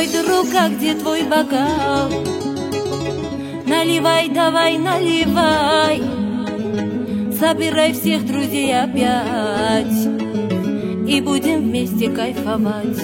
Мой друг, а где твой бокал? Наливай, давай, наливай. Собирай всех друзей опять и будем вместе кайфовать.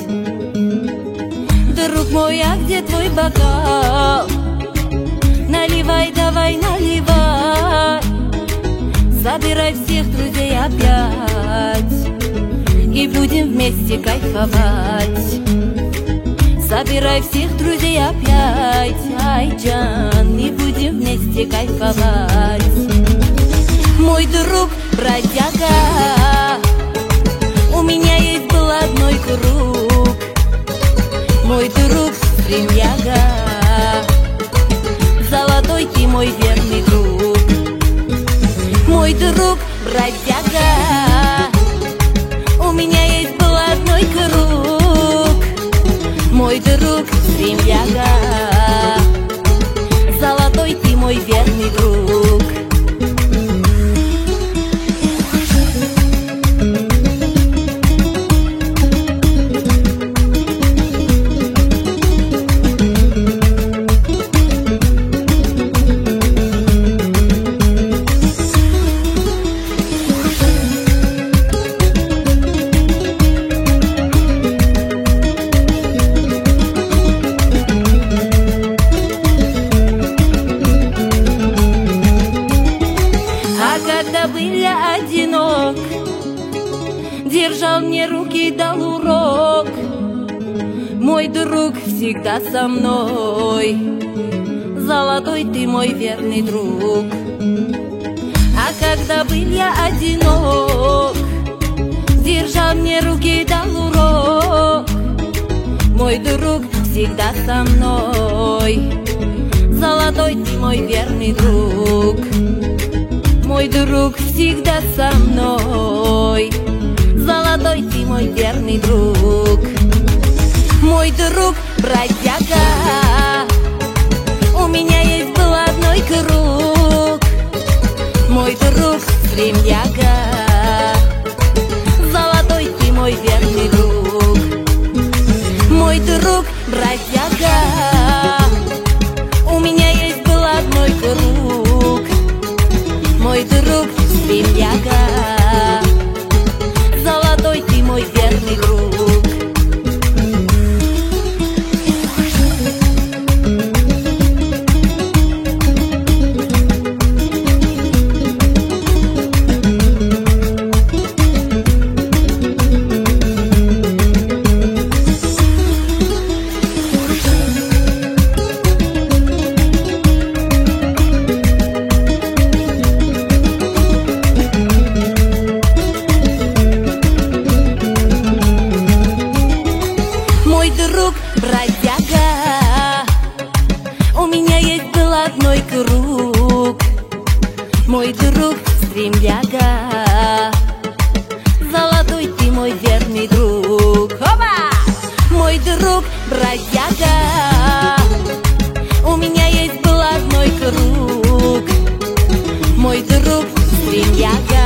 Друг мой, а где твой бокал? Наливай, давай, наливай. Собирай всех друзей опять и будем вместе кайфовать. Собирай всех друзей опять, Айджан, и будем вместе кайфовать. Мой друг, бродяга, у меня есть был одной круг. Мой друг, стремяга, золотой ты мой верный друг. Мой друг, бродяга, у меня есть был одной круг. Мой друг, стремяга, золотой ты мой верный друг. Когда был я одинок, держал мне руки, дал урок. Мой друг всегда со мной, золотой ты мой верный друг. А когда был я одинок, держал мне руки, дал урок. Мой друг всегда со мной, золотой ты мой верный друг. Мой друг всегда со мной, золотой ты мой верный друг. Мой друг, бродяга, у меня есть был одной круг. Мой друг, стремяга, золотой ты мой верный друг. Мой друг, бродяга, у меня есть был одной круг. Мой друг, стремяга, золотой ты мой верный друг. Мой друг, бродяга, у меня есть был одной круг. Мой друг, стремяга, золотой ты мой верный друг. Опа! Мой друг, бродяга, у меня есть был одной круг. Мой друг, стремяга,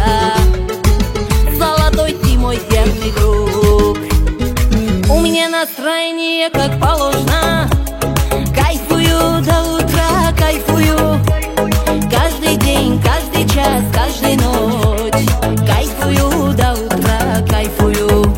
золотой ты мой верный друг. У меня настроение как положено, кайфую до утра, кайфую. Каждый день, каждый час, каждую ночь, кайфую до утра, кайфую.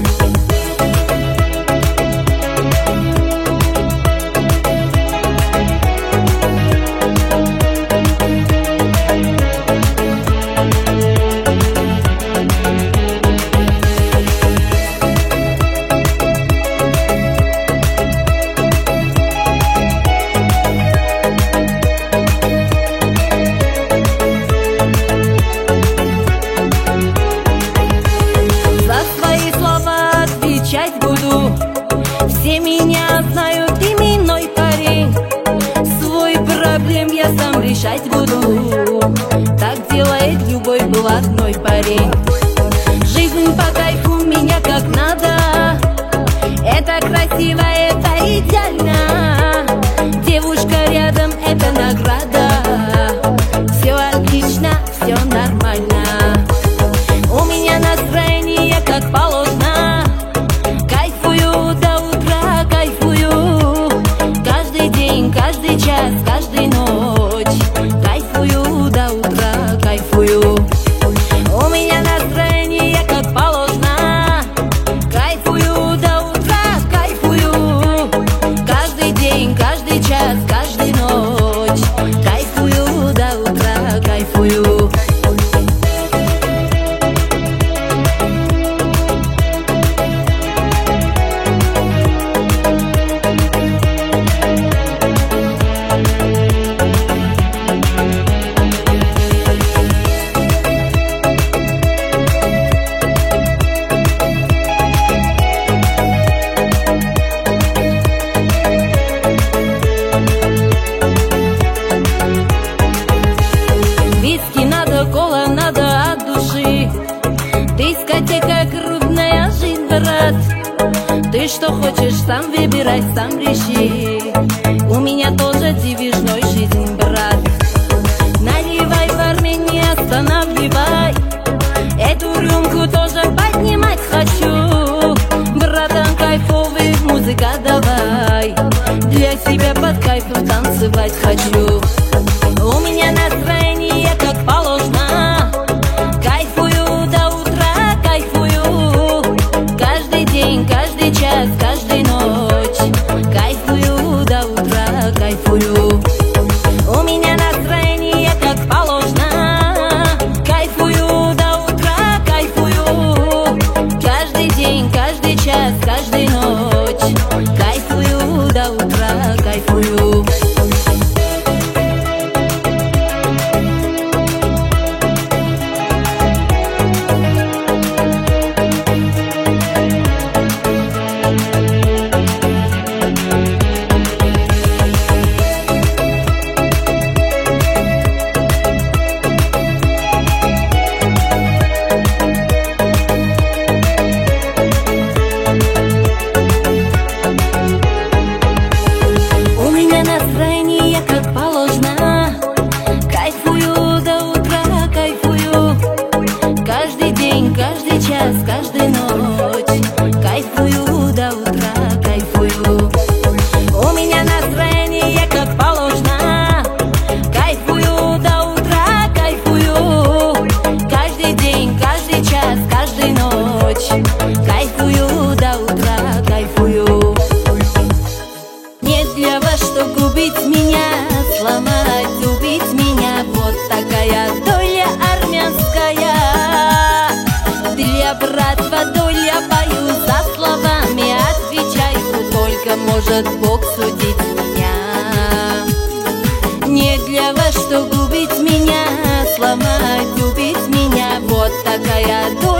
Все меня знают, именной парень. Свой проблем я сам решать буду. Так делает любой блатной парень. Жизнь по кайфу меня как надо. Это красиво, это идеально. Девушка рядом, это награда. Все отлично, все нормально. У меня настроение как положено. Кайфую до утра, кайфую. Дискотека, крупная жизнь, брат. Ты что хочешь, сам выбирай, сам реши. У меня тоже девичной жизнь, брат. Наливай, парень, не останавливай. Эту рюмку тоже поднимать хочу. Братан, кайфовый, музыка давай. Для себя под кайфом танцевать хочу. У меня настроение как положено. Кайфую до утра, кайфую. Каждый день, каждый час, каждую ночь. Кайфую до утра, кайфую. У меня настроение как положено. Кайфую до утра, кайфую. Каждый день, каждый час, каждую ночь. Кайфую до утра, кайфую. Настроение как положено. Кайфую до утра, кайфую. Каждый день, каждый час, каждую ночь. Кайфую до утра, кайфую. У меня настроение как положено. Кайфую до утра, кайфую. Каждый день, каждый час, каждую ночь. Кайфую до утра, кайфую. Нет для вас, что губить меня, сломать, убить меня. Вот такая доля армянская. Для братва доля пою, за словами отвечаю. Только может Бог судить меня. Нет для вас, что губить меня, сломать, убить меня. Вот такая доля